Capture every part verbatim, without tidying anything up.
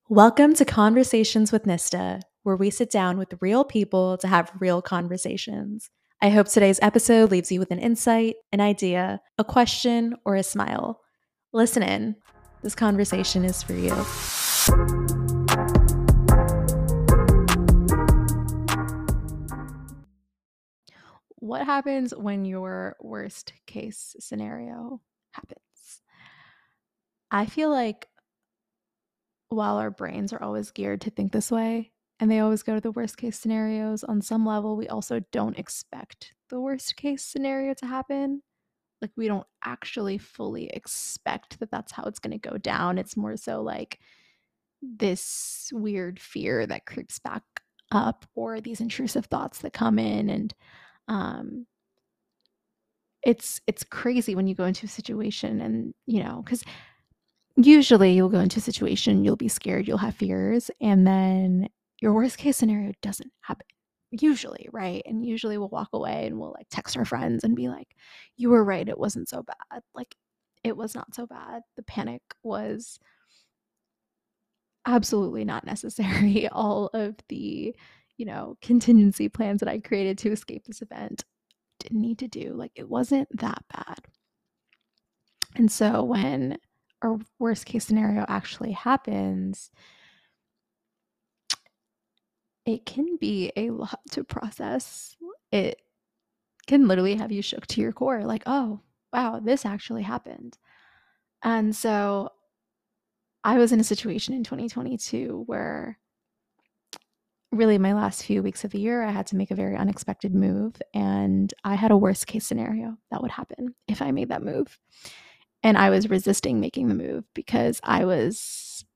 Welcome to Conversations with Nista, where we sit down with real people to have real conversations. I hope today's episode leaves you with an insight, an idea, a question, or a smile. Listen in. This conversation is for you. What happens when your worst case scenario happens? I feel like while our brains are always geared to think this way, and they always go to the worst case scenarios, on some level, we also don't expect the worst case scenario to happen. Like, we don't actually fully expect that that's how it's going to go down. It's more so like this weird fear that creeps back up, or these intrusive thoughts that come in. And um, it's it's crazy when you go into a situation and, you know, because usually you'll go into a situation, you'll be scared, you'll have fears, and then your worst case scenario doesn't happen. Usually, right? And usually we'll walk away and we'll like text our friends and be like, you were right, it wasn't so bad. Like, it was not so bad. The panic was absolutely not necessary. All of the, you know, contingency plans that I created to escape this event didn't need to do. Like, it wasn't that bad. And so when our worst case scenario actually happens, it can be a lot to process. It can literally have you shook to your core, like, oh, wow, this actually happened. And so I was in a situation in twenty twenty-two where really my last few weeks of the year, I had to make a very unexpected move. And I had a worst case scenario that would happen if I made that move. And I was resisting making the move because I was,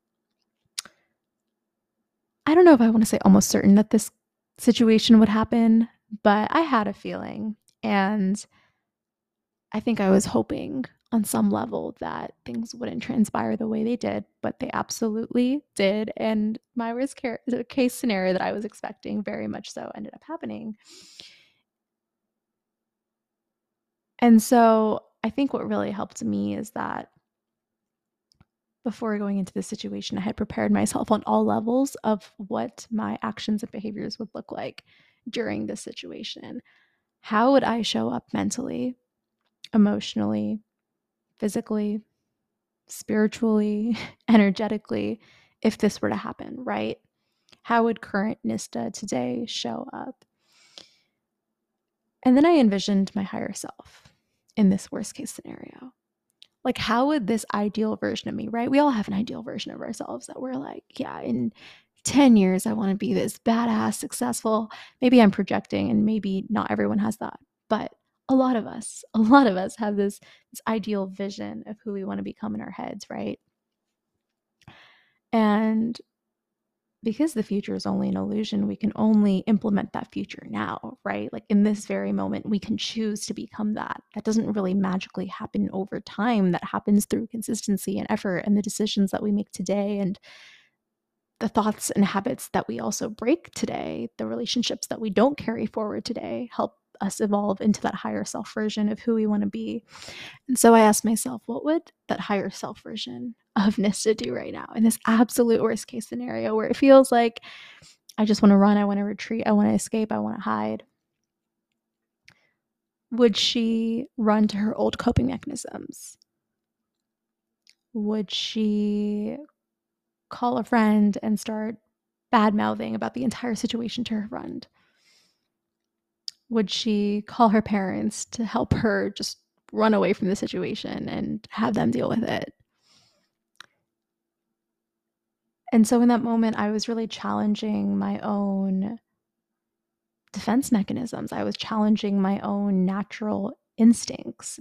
I don't know if I want to say almost certain that this situation would happen, but I had a feeling. And I think I was hoping on some level that things wouldn't transpire the way they did, but they absolutely did. And my worst case scenario that I was expecting very much so ended up happening. And so I think what really helped me is that before going into the situation, I had prepared myself on all levels of what my actions and behaviors would look like during this situation. How would I show up mentally, emotionally, physically, spiritually, energetically, if this were to happen, right? How would current Nista today show up? And then I envisioned my higher self in this worst case scenario. Like, how would this ideal version of me, right? We all have an ideal version of ourselves that we're like, yeah, in ten years, I want to be this badass, successful. Maybe I'm projecting, and maybe not everyone has that. But a lot of us, a lot of us have this, this ideal vision of who we want to become in our heads, right? And because the future is only an illusion, we can only implement that future now, right? Like, in this very moment, we can choose to become that. That doesn't really magically happen over time. That happens through consistency and effort and the decisions that we make today, and the thoughts and habits that we also break today, the relationships that we don't carry forward today help us evolve into that higher self version of who we want to be. And so I asked myself, what would that higher self version of Nista do right now in this absolute worst case scenario where it feels like I just want to run, I want to retreat, I want to escape, I want to hide? Would she run to her old coping mechanisms? Would she call a friend and start bad mouthing about the entire situation to her friend? Would she call her parents to help her just run away from the situation and have them deal with it? And so in that moment, I was really challenging my own defense mechanisms. I was challenging my own natural instincts.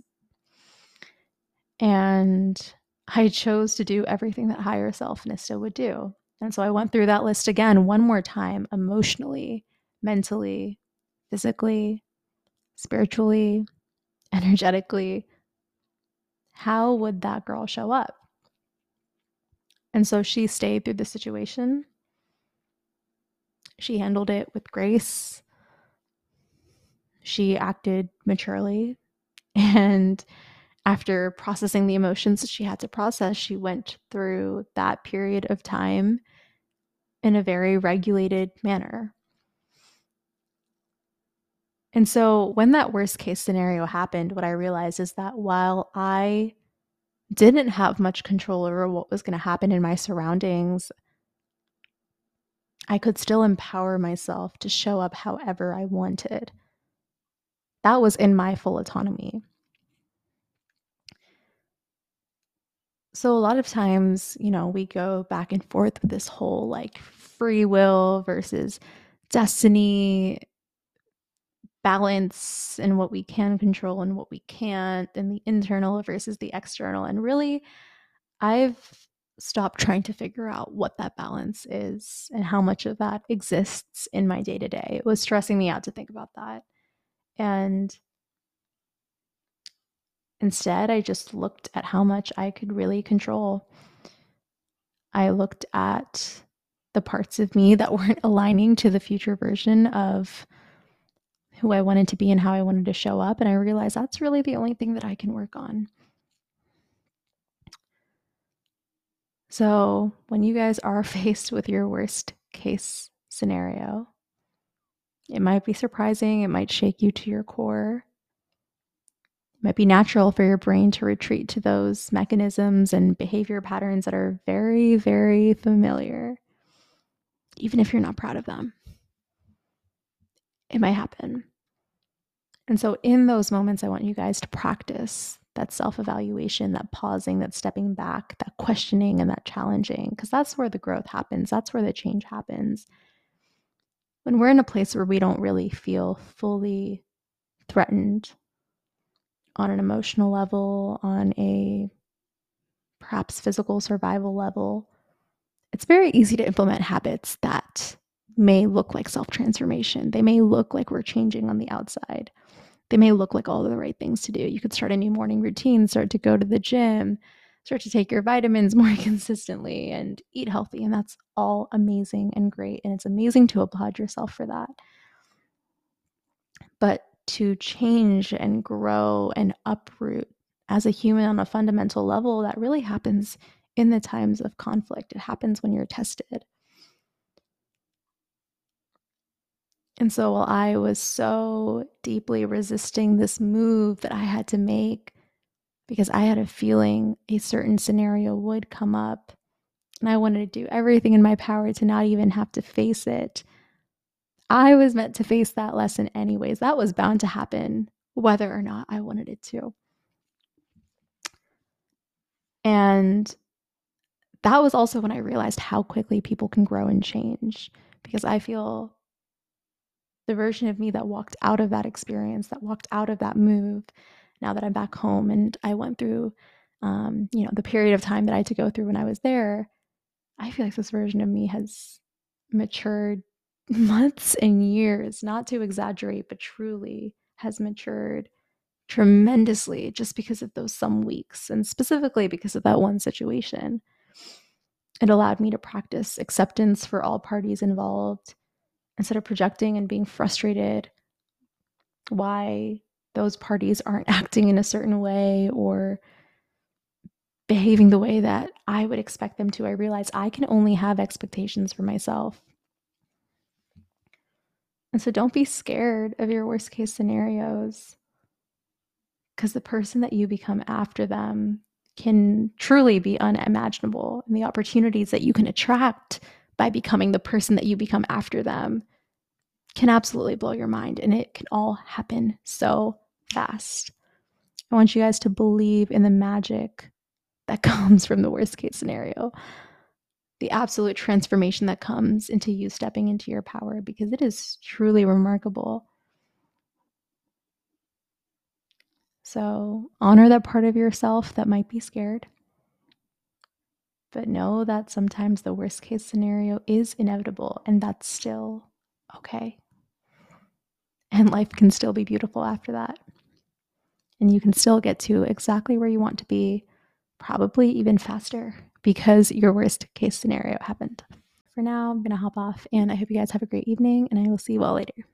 And I chose to do everything that higher self Nista would do. And so I went through that list again one more time, emotionally, mentally, physically, spiritually, energetically. How would that girl show up? And so she stayed through the situation. She handled it with grace. She acted maturely. And after processing the emotions that she had to process, she went through that period of time in a very regulated manner. And so when that worst case scenario happened, what I realized is that while I didn't have much control over what was going to happen in my surroundings, I could still empower myself to show up however I wanted. That was in my full autonomy. So a lot of times, you know, we go back and forth with this whole like free will versus destiny balance and what we can control and what we can't, and the internal versus the external. And really, I've stopped trying to figure out what that balance is and how much of that exists in my day to day. It was stressing me out to think about that. And instead, I just looked at how much I could really control. I looked at the parts of me that weren't aligning to the future version of who I wanted to be and how I wanted to show up. And I realized that's really the only thing that I can work on. So when you guys are faced with your worst case scenario, it might be surprising. It might shake you to your core. It might be natural for your brain to retreat to those mechanisms and behavior patterns that are very, very familiar, even if you're not proud of them. It might happen. And so in those moments, I want you guys to practice that self-evaluation, that pausing, that stepping back, that questioning, and that challenging, because that's where the growth happens. That's where the change happens. When we're in a place where we don't really feel fully threatened on an emotional level, on a perhaps physical survival level, it's very easy to implement habits that may look like self-transformation. They may look like we're changing on the outside. They may look like all of the right things to do. You could start a new morning routine, start to go to the gym, start to take your vitamins more consistently, and eat healthy. And that's all amazing and great. And it's amazing to applaud yourself for that. But to change and grow and uproot as a human on a fundamental level, that really happens in the times of conflict. It happens when you're tested. And so while I was so deeply resisting this move that I had to make, because I had a feeling a certain scenario would come up, and I wanted to do everything in my power to not even have to face it, I was meant to face that lesson anyways. That was bound to happen, whether or not I wanted it to. And that was also when I realized how quickly people can grow and change, because I feel the version of me that walked out of that experience, that walked out of that move, now that I'm back home and I went through, um, you know, the period of time that I had to go through when I was there, I feel like this version of me has matured months and years, not to exaggerate, but truly has matured tremendously just because of those some weeks, and specifically because of that one situation. It allowed me to practice acceptance for all parties involved instead of projecting and being frustrated why those parties aren't acting in a certain way or behaving the way that I would expect them to. I realized I can only have expectations for myself. And so don't be scared of your worst case scenarios, because the person that you become after them can truly be unimaginable. And the opportunities that you can attract by becoming the person that you become after them can absolutely blow your mind. And it can all happen so fast. I want you guys to believe in the magic that comes from the worst case scenario, the absolute transformation that comes into you stepping into your power, because it is truly remarkable. So honor that part of yourself that might be scared, but know that sometimes the worst case scenario is inevitable, and that's still okay. And life can still be beautiful after that. And you can still get to exactly where you want to be, probably even faster, because your worst case scenario happened. For now, I'm going to hop off, and I hope you guys have a great evening, and I will see you all later.